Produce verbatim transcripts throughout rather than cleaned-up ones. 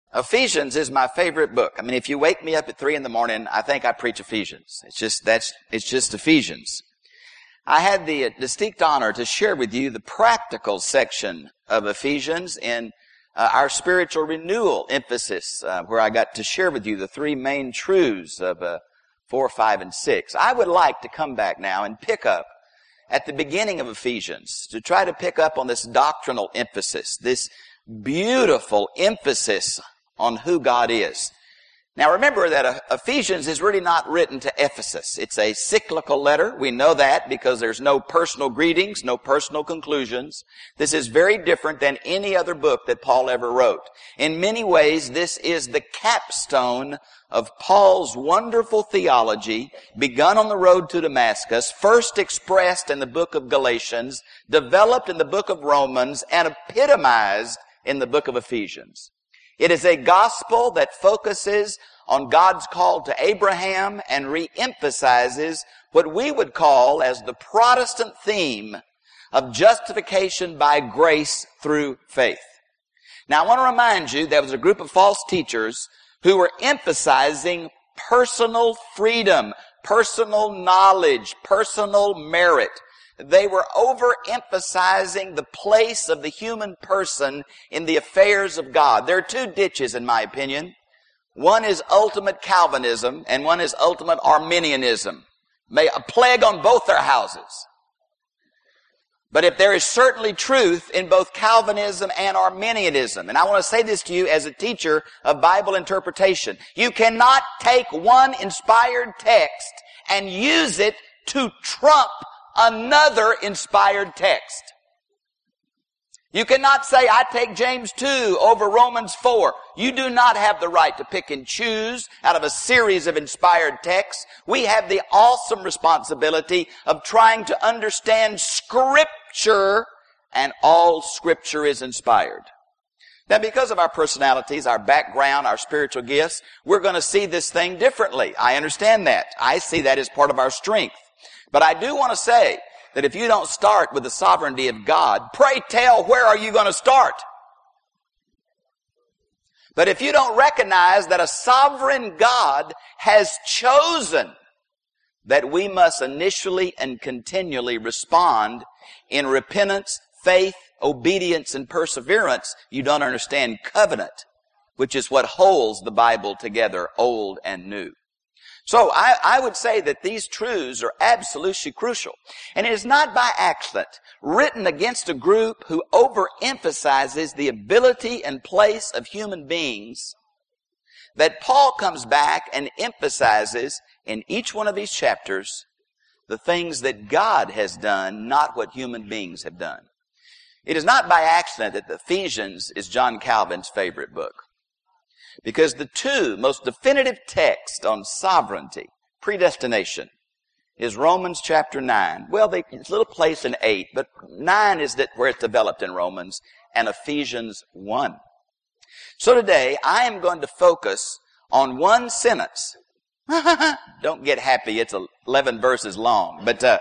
Ephesians is my favorite book. I mean, if you wake me up at three in the morning, I think I preach Ephesians. It's just, that's, it's just Ephesians. I had the distinct honor to share with you the practical section of Ephesians in uh, our spiritual renewal emphasis, uh, where I got to share with you the three main truths of uh, four, five, and six. I would like to come back now and pick up at the beginning of Ephesians to try to pick up on this doctrinal emphasis, this beautiful emphasis on who God is. Now remember that Ephesians is really not written to Ephesus. It's a cyclical letter. We know that because there's no personal greetings, no personal conclusions. This is very different than any other book that Paul ever wrote. In many ways, this is the capstone of Paul's wonderful theology, begun on the road to Damascus, first expressed in the book of Galatians, developed in the book of Romans, and epitomized in the book of Ephesians. It is a gospel that focuses on God's call to Abraham and re-emphasizes what we would call as the Protestant theme of justification by grace through faith. Now I want to remind you there was a group of false teachers who were emphasizing personal freedom, personal knowledge, personal merit. They were overemphasizing the place of the human person in the affairs of God. There are two ditches, in my opinion. One is ultimate Calvinism, and one is ultimate Arminianism. May a plague on both their houses. But if there is certainly truth in both Calvinism and Arminianism, and I want to say this to you as a teacher of Bible interpretation, you cannot take one inspired text and use it to trump another inspired text. You cannot say, I take James two over Romans four. You do not have the right to pick and choose out of a series of inspired texts. We have the awesome responsibility of trying to understand Scripture, and all Scripture is inspired. Now, because of our personalities, our background, our spiritual gifts, we're going to see this thing differently. I understand that. I see that as part of our strength. But I do want to say that if you don't start with the sovereignty of God, pray tell, where are you going to start? But if you don't recognize that a sovereign God has chosen that we must initially and continually respond in repentance, faith, obedience, and perseverance, you don't understand covenant, which is what holds the Bible together, old and new. So I, I would say that these truths are absolutely crucial. And it is not by accident written against a group who overemphasizes the ability and place of human beings that Paul comes back and emphasizes in each one of these chapters the things that God has done, not what human beings have done. It is not by accident that Ephesians is John Calvin's favorite book. Because the two most definitive texts on sovereignty, predestination, is Romans chapter nine. Well, they, it's a little place in eight, but nine is that where it's developed in Romans, and Ephesians one. So today, I am going to focus on one sentence. Don't get happy, it's eleven verses long, but uh,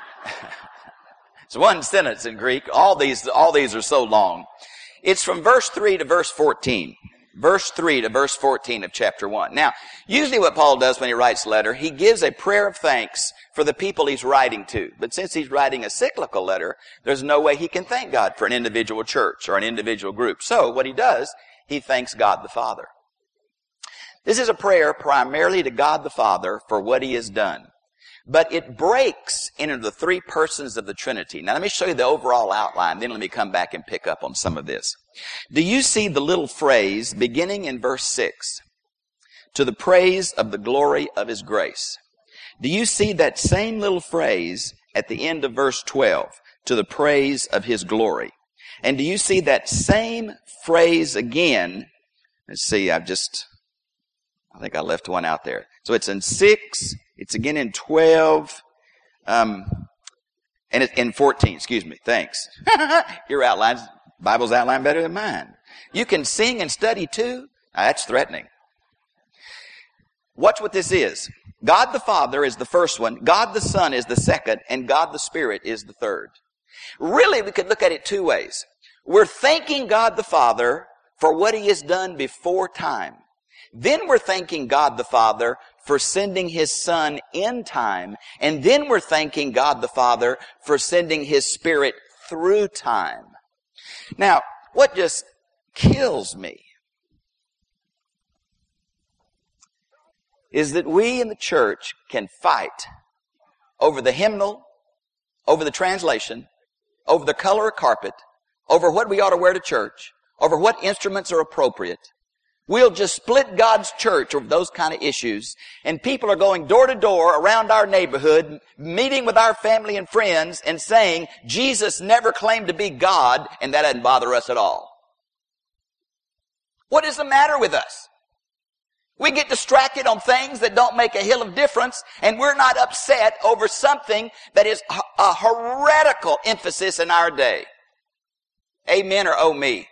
it's one sentence in Greek. All these, all these are so long. It's from verse three to verse fourteen. Verse three to verse fourteen of chapter one. Now, usually what Paul does when he writes a letter, he gives a prayer of thanks for the people he's writing to. But since he's writing a cyclical letter, there's no way he can thank God for an individual church or an individual group. So what he does, he thanks God the Father. This is a prayer primarily to God the Father for what he has done. But it breaks into the three persons of the Trinity. Now let me show you the overall outline, then let me come back and pick up on some of this. Do you see the little phrase beginning in verse six? To the praise of the glory of his grace. Do you see that same little phrase at the end of verse twelve? To the praise of his glory. And do you see that same phrase again? Let's see, I've just, I think I left one out there. So it's in six, it's again in twelve, um, and it's in fourteen, excuse me, thanks. Your outlines, Bible's outline better than mine. You can sing and study too? Now, that's threatening. Watch what this is. God the Father is the first one, God the Son is the second, and God the Spirit is the third. Really, we could look at it two ways. We're thanking God the Father for what he has done before time. Then we're thanking God the Father for sending his Son in time. And then we're thanking God the Father for sending his Spirit through time. Now, what just kills me is that we in the church can fight over the hymnal, over the translation, over the color of carpet, over what we ought to wear to church, over what instruments are appropriate. We'll just split God's church over those kind of issues. And people are going door to door around our neighborhood, meeting with our family and friends and saying, Jesus never claimed to be God, and that doesn't bother us at all. What is the matter with us? We get distracted on things that don't make a hill of difference, and we're not upset over something that is a heretical emphasis in our day. Amen or oh me.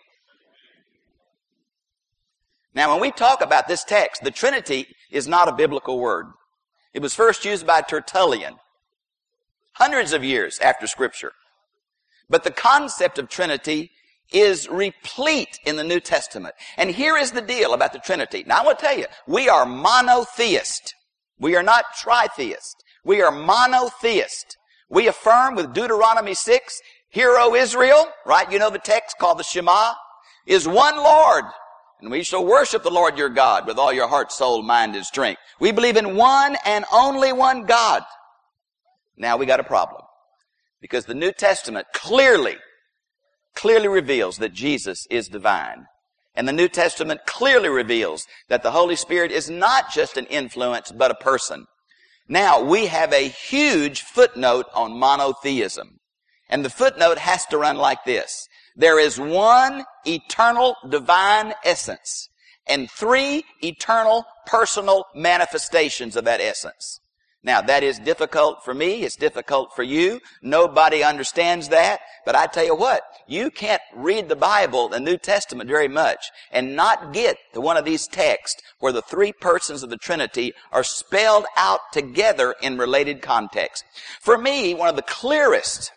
Now, when we talk about this text, the Trinity is not a biblical word. It was first used by Tertullian, hundreds of years after Scripture. But the concept of Trinity is replete in the New Testament. And here is the deal about the Trinity. Now, I want to tell you, we are monotheist. We are not tritheist. We are monotheist. We affirm with Deuteronomy six, Hear, O Israel, right? You know the text called the Shema, is one Lord. And we shall worship the Lord your God with all your heart, soul, mind, and strength. We believe in one and only one God. Now we got a problem. Because the New Testament clearly, clearly reveals that Jesus is divine. And the New Testament clearly reveals that the Holy Spirit is not just an influence, but a person. Now we have a huge footnote on monotheism. And the footnote has to run like this. There is one eternal divine essence and three eternal personal manifestations of that essence. Now, that is difficult for me. It's difficult for you. Nobody understands that. But I tell you what, you can't read the Bible, the New Testament, very much and not get to one of these texts where the three persons of the Trinity are spelled out together in related context. For me, one of the clearest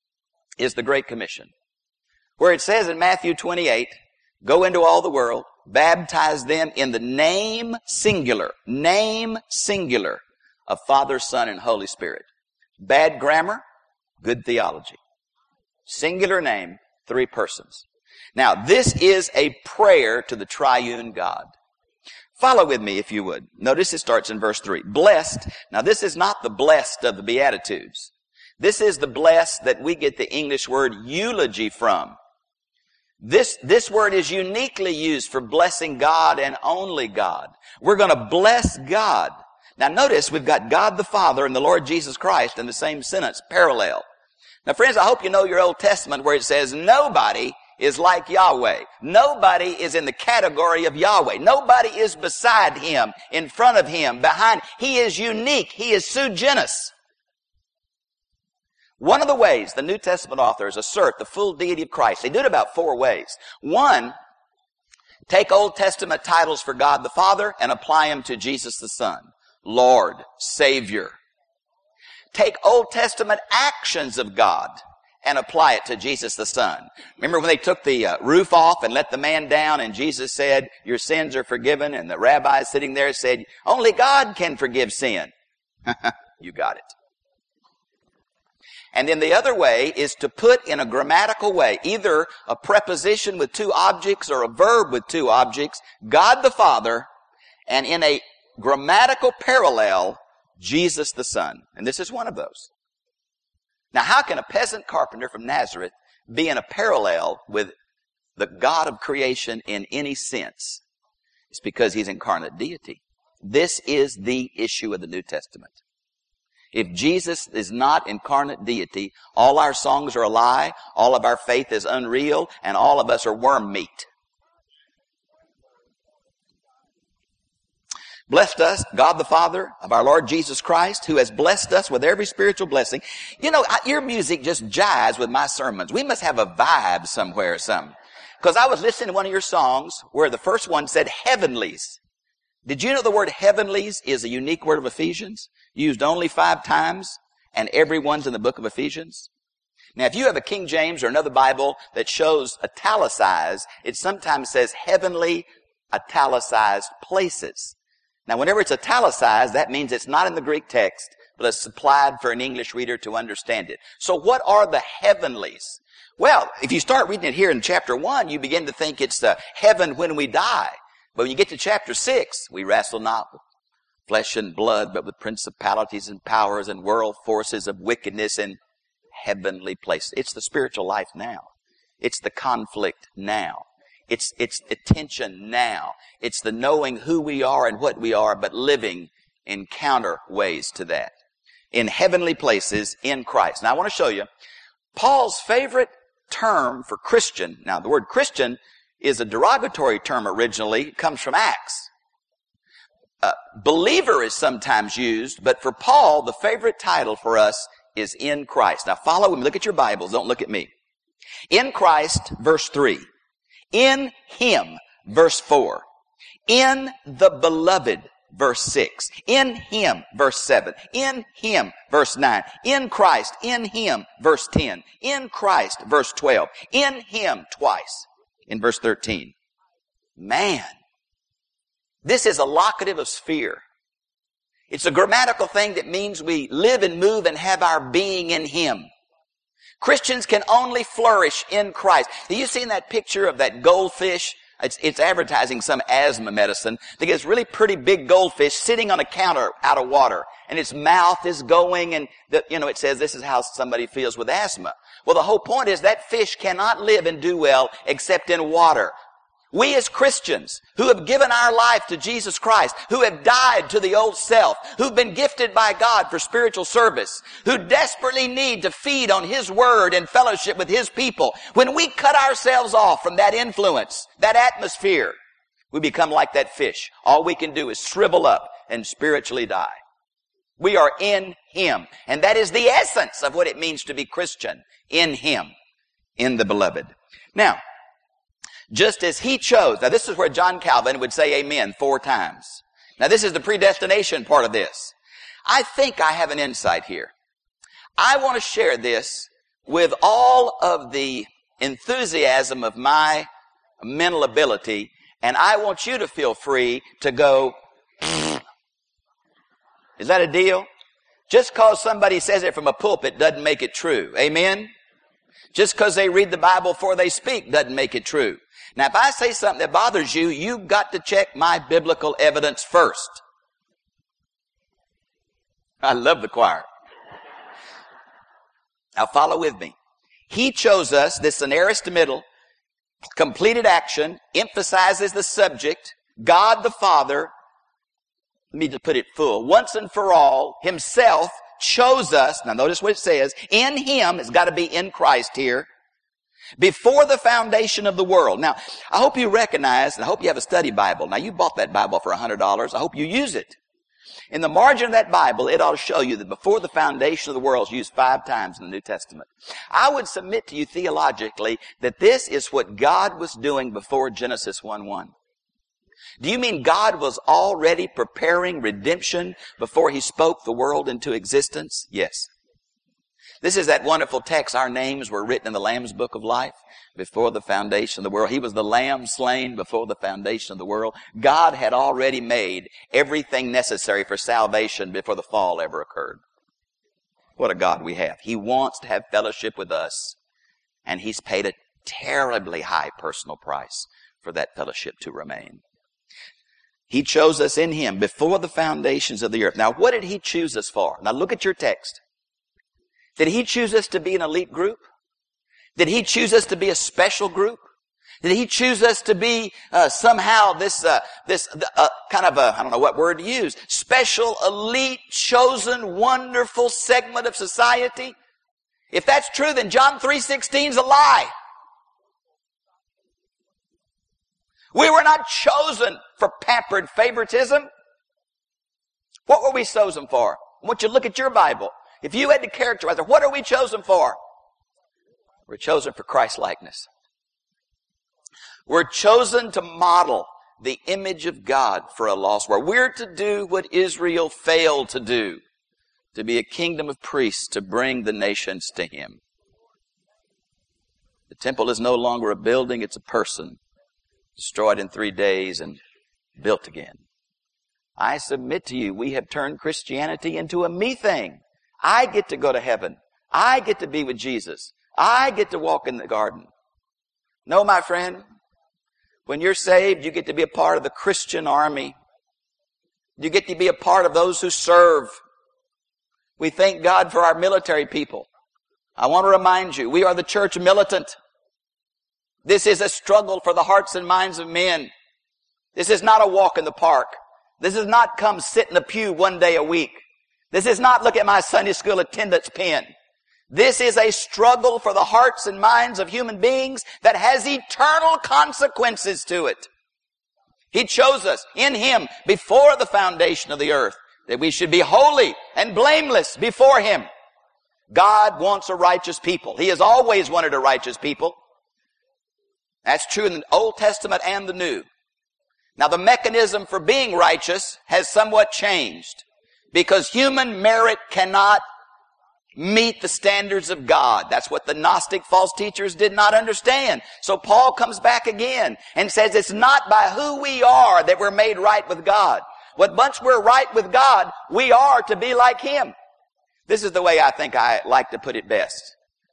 is the Great Commission, where it says in Matthew twenty-eight, go into all the world, baptize them in the name singular, name singular of Father, Son, and Holy Spirit. Bad grammar, good theology. Singular name, three persons. Now, this is a prayer to the triune God. Follow with me if you would. Notice it starts in verse three. Blessed. Now, this is not the blessed of the Beatitudes. This is the blessed that we get the English word eulogy from. This, this word is uniquely used for blessing God and only God. We're going to bless God. Now notice we've got God the Father and the Lord Jesus Christ in the same sentence, parallel. Now friends, I hope you know your Old Testament where it says nobody is like Yahweh. Nobody is in the category of Yahweh. Nobody is beside Him, in front of Him, behind. He is unique. He is sui generis. One of the ways the New Testament authors assert the full deity of Christ, they do it about four ways. One, take Old Testament titles for God the Father and apply them to Jesus the Son. Lord, Savior. Take Old Testament actions of God and apply it to Jesus the Son. Remember when they took the uh, roof off and let the man down and Jesus said, your sins are forgiven, and the rabbi sitting there said, only God can forgive sin. You got it. And then the other way is to put in a grammatical way, either a preposition with two objects or a verb with two objects, God the Father, and in a grammatical parallel, Jesus the Son. And this is one of those. Now, how can a peasant carpenter from Nazareth be in a parallel with the God of creation in any sense? It's because He's incarnate deity. This is the issue of the New Testament. If Jesus is not incarnate deity, all our songs are a lie, all of our faith is unreal, and all of us are worm meat. Blessed us, God the Father of our Lord Jesus Christ, who has blessed us with every spiritual blessing. You know, your music just jives with my sermons. We must have a vibe somewhere or something. Because I was listening to one of your songs where the first one said heavenlies. Did you know the word heavenlies is a unique word of Ephesians? Used only five times, and every one's in the book of Ephesians. Now, if you have a King James or another Bible that shows italicized, it sometimes says heavenly italicized places. Now, whenever it's italicized, that means it's not in the Greek text, but it's supplied for an English reader to understand it. So what are the heavenlies? Well, if you start reading it here in chapter one, you begin to think it's the heaven when we die. But when you get to chapter six, we wrestle not with flesh and blood, but with principalities and powers and world forces of wickedness in heavenly places. It's the spiritual life now. It's the conflict now. It's, it's the tension now. It's the knowing who we are and what we are, but living in counter ways to that. In heavenly places in Christ. Now I want to show you, Paul's favorite term for Christian, now the word Christian is a derogatory term originally. It comes from Acts. Uh, believer is sometimes used, but for Paul, the favorite title for us is in Christ. Now follow me. Look at your Bibles. Don't look at me. In Christ, verse three. In Him, verse four. In the Beloved, verse six. In Him, verse seven. In Him, verse nine. In Christ, in Him, verse ten. In Christ, verse twelve. In Him, twice. In verse thirteen. Man, this is a locative of sphere. It's a grammatical thing that means we live and move and have our being in Him. Christians can only flourish in Christ. Have you seen that picture of that goldfish? It's, it's advertising some asthma medicine. They get this really pretty big goldfish sitting on a counter out of water. And its mouth is going and, the, you know, it says this is how somebody feels with asthma. Well, the whole point is that fish cannot live and do well except in water. We as Christians who have given our life to Jesus Christ, who have died to the old self, who've been gifted by God for spiritual service, who desperately need to feed on His Word and fellowship with His people, when we cut ourselves off from that influence, that atmosphere, we become like that fish. All we can do is shrivel up and spiritually die. We are in Him. And that is the essence of what it means to be Christian. In Him. In the Beloved. Now, just as He chose. Now this is where John Calvin would say amen four times. Now this is the predestination part of this. I think I have an insight here. I want to share this with all of the enthusiasm of my mental ability, and I want you to feel free to go, is that a deal? Just because somebody says it from a pulpit doesn't make it true. Amen? Just because they read the Bible before they speak doesn't make it true. Now, if I say something that bothers you, you've got to check my biblical evidence first. I love the choir. Now, follow with me. He chose us, this aorist middle, completed action, emphasizes the subject, God the Father, let me just put it full, once and for all, Himself chose us. Now, notice what it says. In Him, it's got to be in Christ here. Before the foundation of the world. Now, I hope you recognize, and I hope you have a study Bible. Now, you bought that Bible for one hundred dollars. I hope you use it. In the margin of that Bible, it ought to show you that before the foundation of the world is used five times in the New Testament. I would submit to you theologically that this is what God was doing before Genesis one one. Do you mean God was already preparing redemption before He spoke the world into existence? Yes. This is that wonderful text, our names were written in the Lamb's Book of Life before the foundation of the world. He was the Lamb slain before the foundation of the world. God had already made everything necessary for salvation before the fall ever occurred. What a God we have. He wants to have fellowship with us, and He's paid a terribly high personal price for that fellowship to remain. He chose us in Him before the foundations of the earth. Now, what did He choose us for? Now, look at your text. Did He choose us to be an elite group? Did He choose us to be a special group? Did He choose us to be uh, somehow this uh, this uh, kind of a, I don't know what word to use, special, elite, chosen, wonderful segment of society? If that's true, then John three sixteen is a lie. We were not chosen for pampered favoritism. What were we chosen for? I want you to look at your Bible. If you had to characterize it, what are we chosen for? We're chosen for Christ-likeness. We're chosen to model the image of God for a lost world. We're to do what Israel failed to do, to be a kingdom of priests to bring the nations to Him. temple is no longer a building, it's a person, destroyed in three days and built again. I submit to you, we have turned Christianity into a me thing. I get to go to heaven. I get to be with Jesus. I get to walk in the garden. No, my friend, when you're saved, you get to be a part of the Christian army. You get to be a part of those who serve. We thank God for our military people. I want to remind you, we are the church militant. This is a struggle for the hearts and minds of men. This is not a walk in the park. This is not come sit in the pew one day a week. This is not look at my Sunday school attendance pin. This is a struggle for the hearts and minds of human beings that has eternal consequences to it. He chose us in Him before the foundation of the earth that we should be holy and blameless before Him. God wants a righteous people. He has always wanted a righteous people. That's true in the Old Testament and the New. Now the mechanism for being righteous has somewhat changed because human merit cannot meet the standards of God. That's what the Gnostic false teachers did not understand. So Paul comes back again and says it's not by who we are that we're made right with God. But once we're right with God, we are to be like Him. This is the way I think I like to put it best.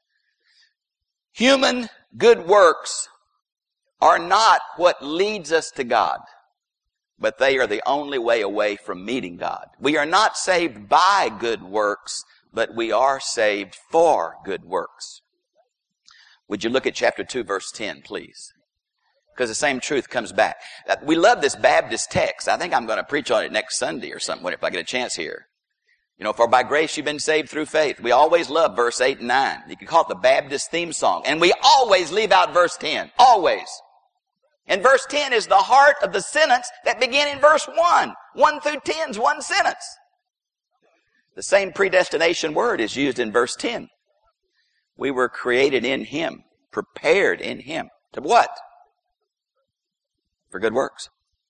Human good works are not what leads us to God, but they are the only way away from meeting God. We are not saved by good works, but we are saved for good works. Would you look at chapter two, verse ten, please? Because the same truth comes back. We love this Baptist text. I think I'm going to preach on it next Sunday or something if I get a chance here. You know, for by grace you've been saved through faith. We always love verse eight and nine. You can call it the Baptist theme song. And we always leave out verse ten. Always. And verse ten is the heart of the sentence that began in verse one. one through ten is one sentence. The same predestination word is used in verse ten. We were created in Him, prepared in Him. To what? For good works.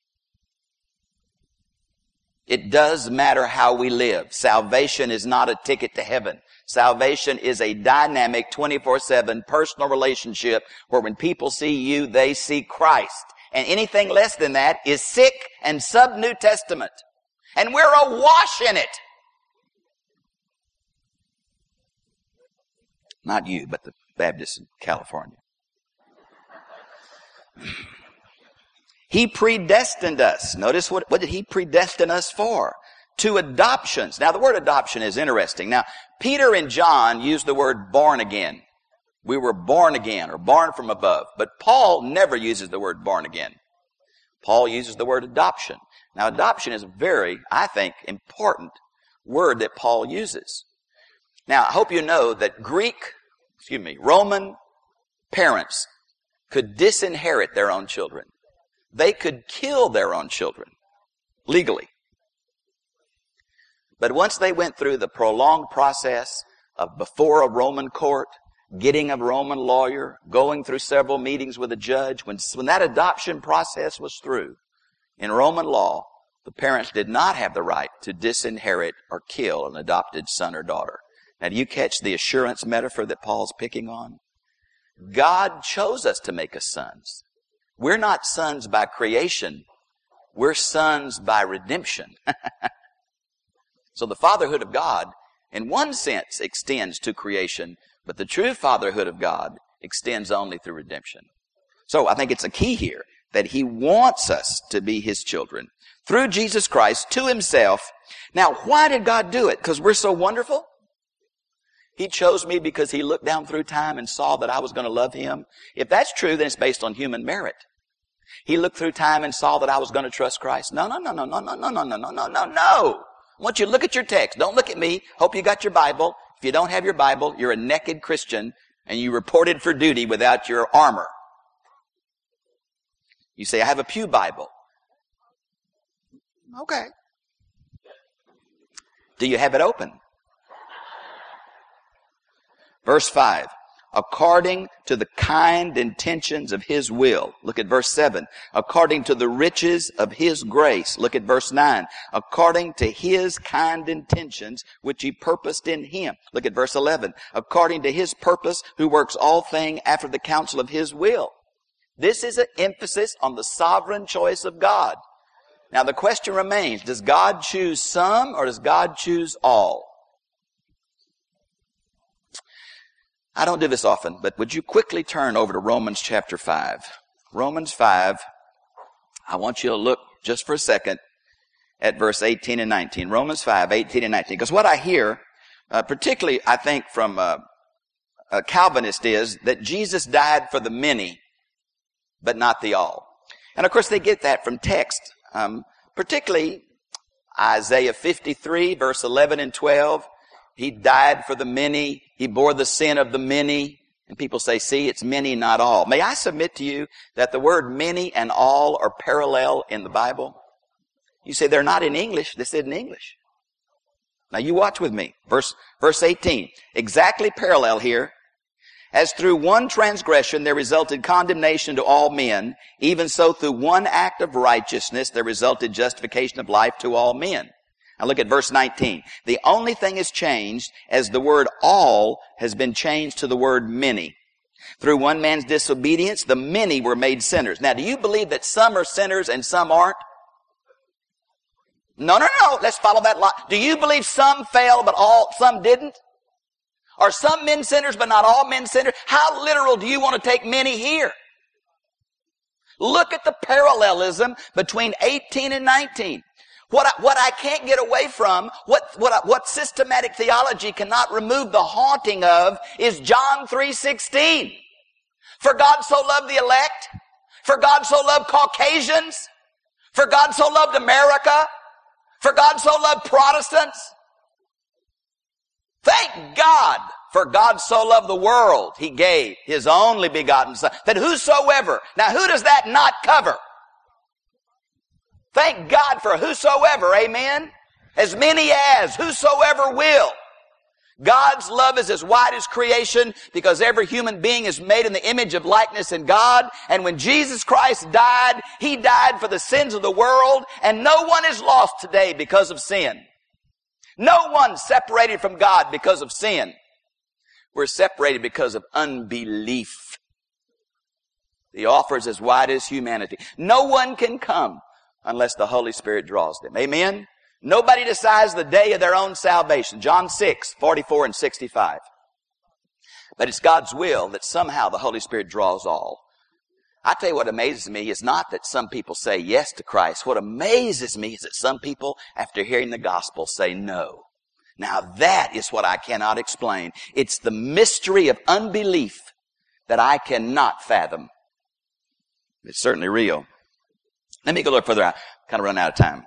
It does matter how we live. Salvation is not a ticket to heaven. Salvation is a dynamic twenty-four seven personal relationship where when people see you, they see Christ. And anything less than that is sick and sub-New Testament. And we're awash in it. Not you, but the Baptists in California. He predestined us. Notice what, what did He predestine us for? To adoptions. Now the word adoption is interesting. Now Peter and John used the word born again. We were born again or born from above. But Paul never uses the word born again. Paul uses the word adoption. Now adoption is a very, I think, important word that Paul uses. Now I hope you know that Greek, excuse me, Roman parents could disinherit their own children. They could kill their own children legally. But once they went through the prolonged process of before a Roman court, getting a Roman lawyer, going through several meetings with a judge, when, when that adoption process was through, in Roman law, the parents did not have the right to disinherit or kill an adopted son or daughter. Now, do you catch the assurance metaphor that Paul's picking on? God chose us to make us sons. We're not sons by creation. We're sons by redemption. So the fatherhood of God, in one sense, extends to creation, but the true fatherhood of God extends only through redemption. So I think it's a key here that He wants us to be His children through Jesus Christ to Himself. Now, why did God do it? Because we're so wonderful? He chose me because He looked down through time and saw that I was going to love Him. If that's true, then it's based on human merit. He looked through time and saw that I was going to trust Christ. No, no, no, no, no, no, no, no, no, no, no, no, no. I want you to look at your text. Don't look at me. Hope you got your Bible. If you don't have your Bible, you're a naked Christian and you reported for duty without your armor. You say, I have a pew Bible. Okay. Do you have it open? Verse five. according to the kind intentions of His will. Look at verse seven. According to the riches of His grace. Look at verse nine. According to His kind intentions, which He purposed in Him. Look at verse eleven. According to His purpose, who works all things after the counsel of His will. This is an emphasis on the sovereign choice of God. Now the question remains, does God choose some or does God choose all? I don't do this often, but would you quickly turn over to Romans chapter five? Romans five, I want you to look just for a second at verse eighteen and nineteen. Romans five, eighteen and nineteen. Because what I hear, uh, particularly I think from uh, a Calvinist, is that Jesus died for the many, but not the all. And of course they get that from text, um, particularly Isaiah fifty-three, verse eleven and twelve. He died for the many. He bore the sin of the many. And people say, see, it's many, not all. May I submit to you that the word many and all are parallel in the Bible? You say they're not in English. This isn't English. Now you watch with me. Verse, verse eighteen. Exactly parallel here. As through one transgression there resulted condemnation to all men, even so through one act of righteousness there resulted justification of life to all men. Now look at verse nineteen. The only thing is changed as the word all has been changed to the word many. Through one man's disobedience, the many were made sinners. Now, do you believe that some are sinners and some aren't? No, no, no. Let's follow that line. Do you believe some fell but all, some didn't? Are some men sinners but not all men sinners? How literal do you want to take many here? Look at the parallelism between eighteen and nineteen. What I, what I can't get away from, what, what, I, what systematic theology cannot remove the haunting of, is John three sixteen. For God so loved the elect, for God so loved Caucasians, for God so loved America, for God so loved Protestants. Thank God, for God so loved the world, He gave His only begotten Son, that whosoever, now who does that not cover? Thank God for whosoever, amen? As many as, whosoever will. God's love is as wide as creation because every human being is made in the image of likeness in God. And when Jesus Christ died, He died for the sins of the world. And no one is lost today because of sin. No one separated from God because of sin. We're separated because of unbelief. The offer is as wide as humanity. No one can come unless the Holy Spirit draws them. Amen? Nobody decides the day of their own salvation. John six, forty-four and sixty-five. But it's God's will that somehow the Holy Spirit draws all. I tell you what amazes me is not that some people say yes to Christ. What amazes me is that some people, after hearing the gospel, say no. Now that is what I cannot explain. It's the mystery of unbelief that I cannot fathom. It's certainly real. Let me go a little further. I kind of run out of time.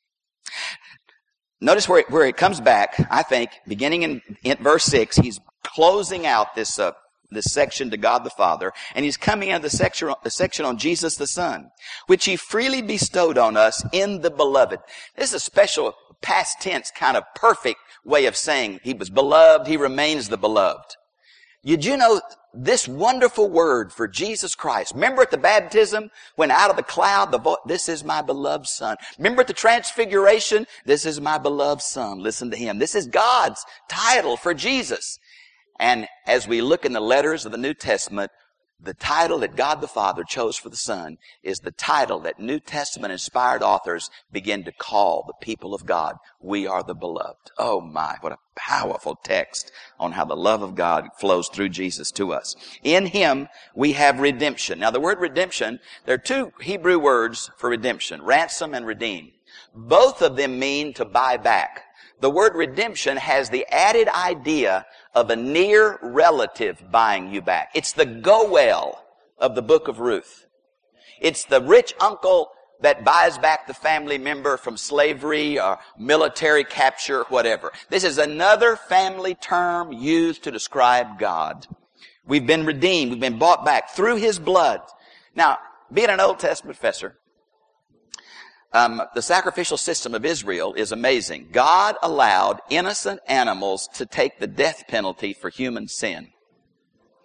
Notice where it, where it comes back, I think, beginning in, in verse six, he's closing out this uh, this section to God the Father, and he's coming out the section, the section on Jesus the Son, which He freely bestowed on us in the Beloved. This is a special past tense kind of perfect way of saying He was beloved, He remains the beloved. Did you know this wonderful word for Jesus Christ? Remember at the baptism, when out of the cloud, the vo- this is my beloved Son. Remember at the transfiguration, this is my beloved Son. Listen to Him. This is God's title for Jesus. And as we look in the letters of the New Testament, the title that God the Father chose for the Son is the title that New Testament inspired authors begin to call the people of God. We are the beloved. Oh my, what a powerful text on how the love of God flows through Jesus to us. In Him we have redemption. Now the word redemption, there are two Hebrew words for redemption, ransom and redeem. Both of them mean to buy back. The word redemption has the added idea of a near relative buying you back. It's the Goel of the book of Ruth. It's the rich uncle that buys back the family member from slavery or military capture, whatever. This is another family term used to describe God. We've been redeemed. We've been bought back through His blood. Now, being an Old Testament professor, Um, the sacrificial system of Israel is amazing. God allowed innocent animals to take the death penalty for human sin.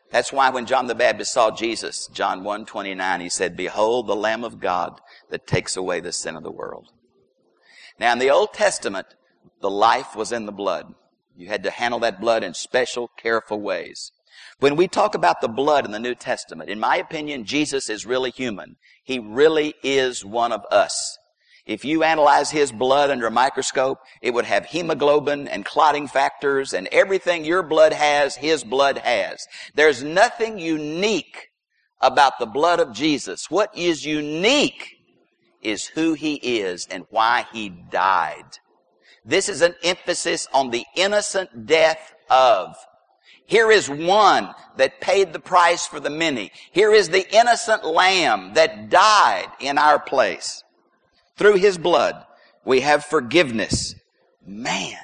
That's why when John the Baptist saw Jesus, John one twenty-nine, he said, "Behold the Lamb of God that takes away the sin of the world." Now in the Old Testament, the life was in the blood. You had to handle that blood in special, careful ways. When we talk about the blood in the New Testament, in my opinion, Jesus is really human. He really is one of us. If you analyze His blood under a microscope, it would have hemoglobin and clotting factors and everything your blood has, His blood has. There's nothing unique about the blood of Jesus. What is unique is who He is and why He died. This is an emphasis on the innocent death of. Here is one that paid the price for the many. Here is the innocent lamb that died in our place. Through His blood, we have forgiveness. Man,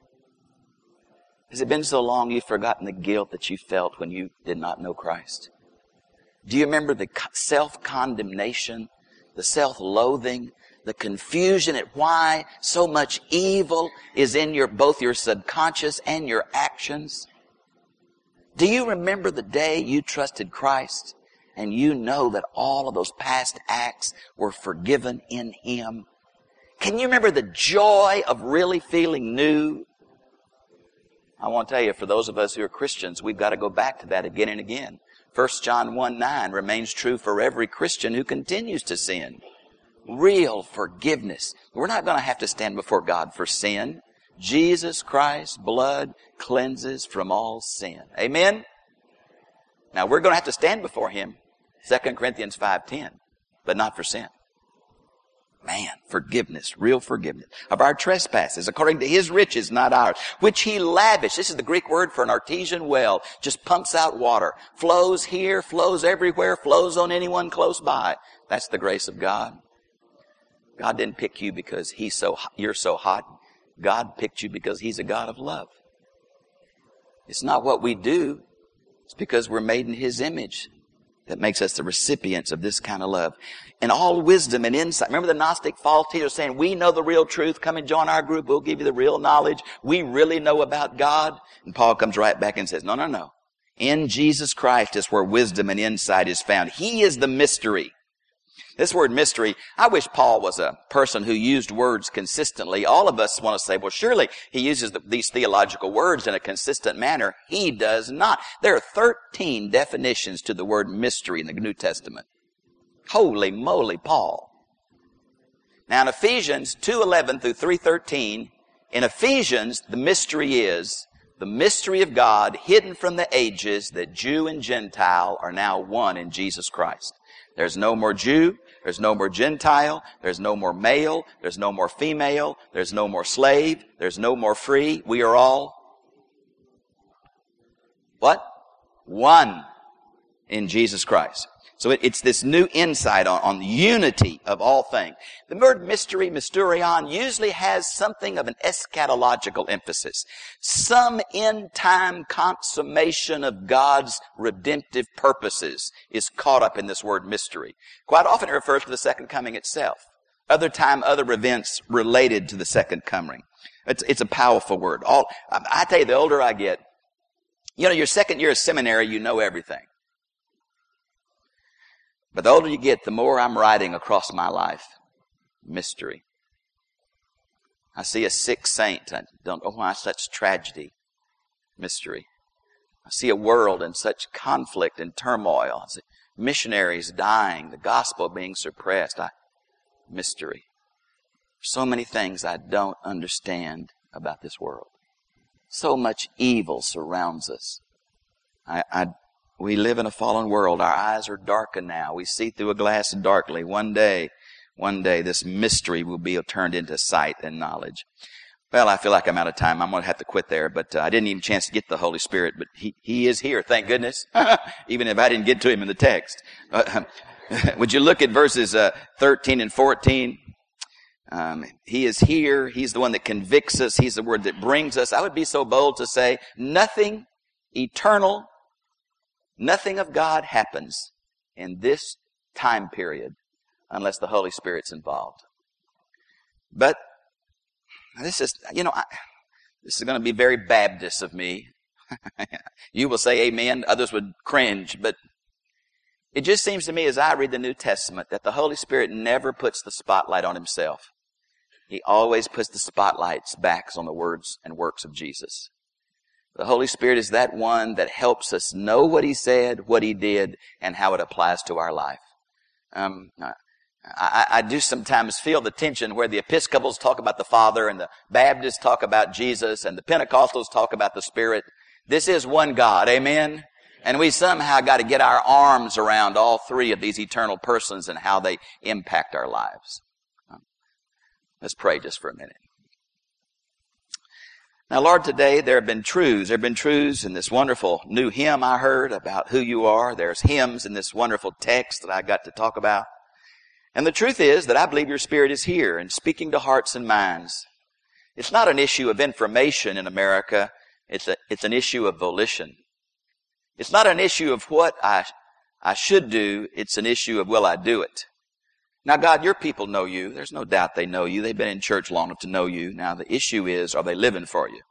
has it been so long you've forgotten the guilt that you felt when you did not know Christ? Do you remember the self-condemnation, the self-loathing, the confusion at why so much evil is in your both your subconscious and your actions? Do you remember the day you trusted Christ and you know that all of those past acts were forgiven in Him? Can you remember the joy of really feeling new? I want to tell you, for those of us who are Christians, we've got to go back to that again and again. First John one nine remains true for every Christian who continues to sin. Real forgiveness. We're not going to have to stand before God for sin. Jesus Christ's blood cleanses from all sin. Amen? Now we're going to have to stand before Him. Second Corinthians five ten. But not for sin. Man, forgiveness, real forgiveness of our trespasses according to His riches, not ours, which He lavished. This is the Greek word for an artesian well. Just pumps out water. Flows here, flows everywhere, flows on anyone close by. That's the grace of God. God didn't pick you because He's so you're so hot. God picked you because He's a God of love. It's not what we do. It's because we're made in His image that makes us the recipients of this kind of love. And all wisdom and insight. Remember the Gnostic false teachers saying, we know the real truth. Come and join our group. We'll give you the real knowledge. We really know about God. And Paul comes right back and says, no, no, no. In Jesus Christ is where wisdom and insight is found. He is the mystery. This word mystery, I wish Paul was a person who used words consistently. All of us want to say, well, surely he uses the, these theological words in a consistent manner. He does not. There are thirteen definitions to the word mystery in the New Testament. Holy moly, Paul. Now in Ephesians two eleven through three thirteen, in Ephesians, the mystery is the mystery of God hidden from the ages that Jew and Gentile are now one in Jesus Christ. There's no more Jew. There's no more Gentile. There's no more male. There's no more female. There's no more slave. There's no more free. We are all what? One in Jesus Christ. So it, it's this new insight on, on the unity of all things. The word mystery, mysterion, usually has something of an eschatological emphasis. Some end-time consummation of God's redemptive purposes is caught up in this word mystery. Quite often it refers to the second coming itself. Other time, other events related to the second coming. It's, it's a powerful word. All, I, I tell you, the older I get, you know, your second year of seminary, you know everything. But the older you get, the more I'm writing across my life. Mystery. I see a sick saint. I don't know why such tragedy. Mystery. I see a world in such conflict and turmoil. I see missionaries dying, the gospel being suppressed. I, mystery. So many things I don't understand about this world. So much evil surrounds us. I, I We live in a fallen world. Our eyes are darkened now. We see through a glass darkly. One day, one day, this mystery will be turned into sight and knowledge. Well, I feel like I'm out of time. I'm going to have to quit there, but uh, I didn't even chance to get the Holy Spirit, but He, he is here, thank goodness, even if I didn't get to Him in the text. Uh, would you look at verses uh, thirteen and fourteen? Um, he is here. He's the one that convicts us. He's the word that brings us. I would be so bold to say nothing eternal, nothing of God happens in this time period unless the Holy Spirit's involved. But this is, you know, I, this is going to be very Baptist of me. You will say amen. Others would cringe. But it just seems to me as I read the New Testament that the Holy Spirit never puts the spotlight on himself. He always puts the spotlights back on the words and works of Jesus. The Holy Spirit is that one that helps us know what he said, what he did, and how it applies to our life. Um, I, I do sometimes feel the tension where the Episcopals talk about the Father and the Baptists talk about Jesus and the Pentecostals talk about the Spirit. This is one God, amen? And we somehow got to get our arms around all three of these eternal persons and how they impact our lives. Let's pray just for a minute. Now, Lord, today there have been truths. There have been truths in this wonderful new hymn I heard about who you are. There's hymns in this wonderful text that I got to talk about. And the truth is that I believe your Spirit is here and speaking to hearts and minds. It's not an issue of information in America. It's a, it's an issue of volition. It's not an issue of what I, I should do. It's an issue of will I do it. Now, God, your people know you. There's no doubt they know you. They've been in church long enough to know you. Now, the issue is, are they living for you?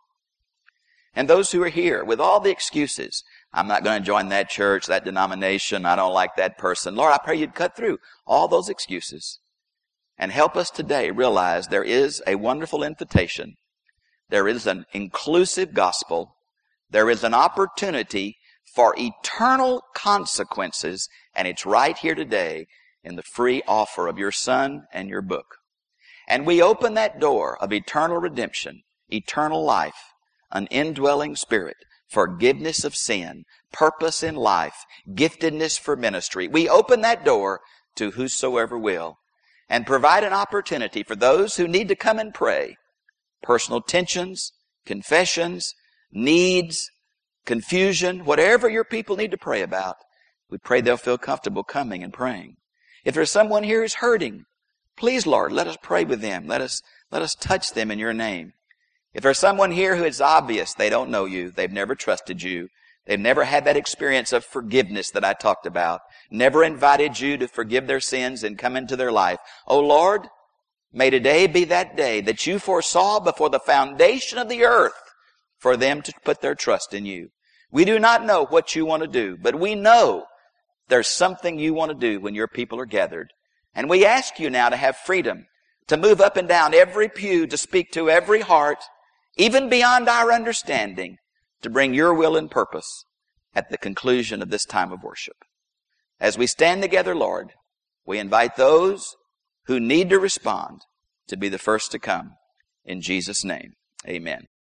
And those who are here with all the excuses, I'm not going to join that church, that denomination, I don't like that person. Lord, I pray you'd cut through all those excuses and help us today realize there is a wonderful invitation. There is an inclusive gospel. There is an opportunity for eternal consequences, and it's right here today in the free offer of your Son and your book. And we open that door of eternal redemption, eternal life, an indwelling spirit, forgiveness of sin, purpose in life, giftedness for ministry. We open that door to whosoever will and provide an opportunity for those who need to come and pray. Personal tensions, confessions, needs, confusion, whatever your people need to pray about, we pray they'll feel comfortable coming and praying. If there's someone here who's hurting, please, Lord, let us pray with them. Let us, let us touch them in your name. If there's someone here who it's obvious they don't know you, they've never trusted you, they've never had that experience of forgiveness that I talked about, never invited you to forgive their sins and come into their life. Oh Lord, may today be that day that you foresaw before the foundation of the earth for them to put their trust in you. We do not know what you want to do, but we know there's something you want to do when your people are gathered. And we ask you now to have freedom to move up and down every pew, to speak to every heart, even beyond our understanding, to bring your will and purpose at the conclusion of this time of worship. As we stand together, Lord, we invite those who need to respond to be the first to come. In Jesus' name, amen.